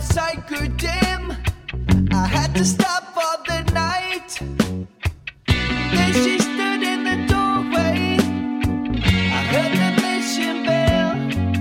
sight grew dim. I had to stop for the night. Then she stood in the doorway. I heard the mission bell,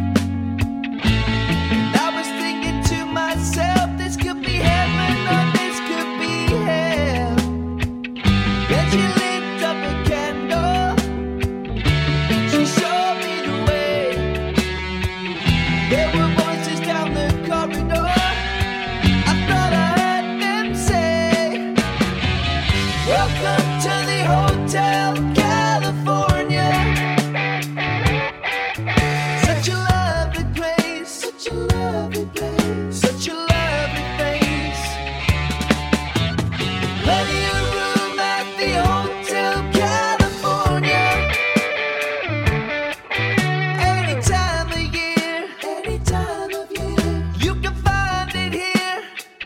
and I was thinking to myself, this could be heaven or this could be hell. Then she lit up a candle. She showed me the way. There were voices down the corridor. I thought I heard them say, welcome to the Hotel California. Such a lovely place, such a lovely place, such a lovely face. Plenty of room at the Hotel California. Any time of year, you can find it here.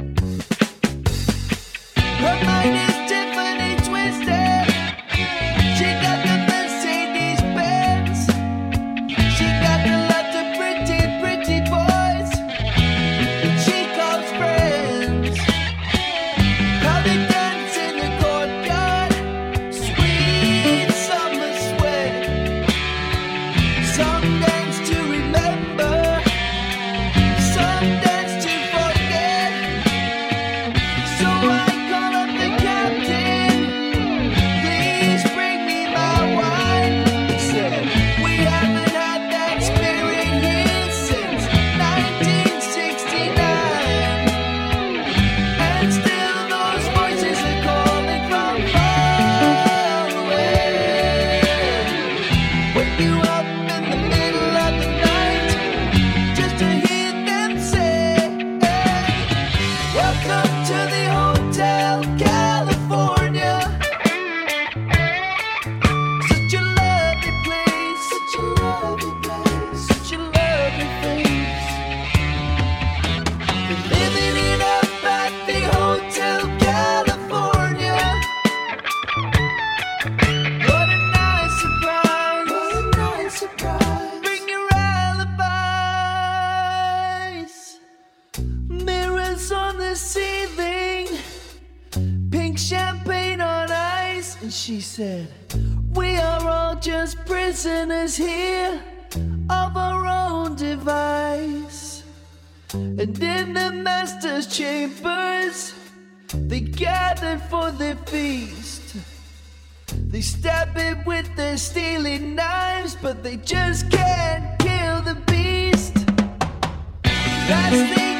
Her mind is Tiffany twisted. She got the Mercedes Benz. She got the lot of pretty, pretty boys that she calls friends. How they dance in the courtyard, sweet summer sweat. Some dance to remember, some dance to forget. So I call up the captain, please bring me my wine. He said, we haven't had that spirit here since 1969. And still those voices are calling from far away. Wake you up in the middle of the night just to hear them say, welcome to the Hotel California. Such a lovely place, such a lovely place, such a lovely place. They're living it up at the Hotel California. What a nice surprise, what a nice surprise. Bring your alibis. Mirrors on the ceiling, pink champagne on ice. And she said, we are all just prisoners here of our own device. And in the master's chambers, they gathered for their feast. They stab it with their stealing knives, but they just can't kill the beast. That's the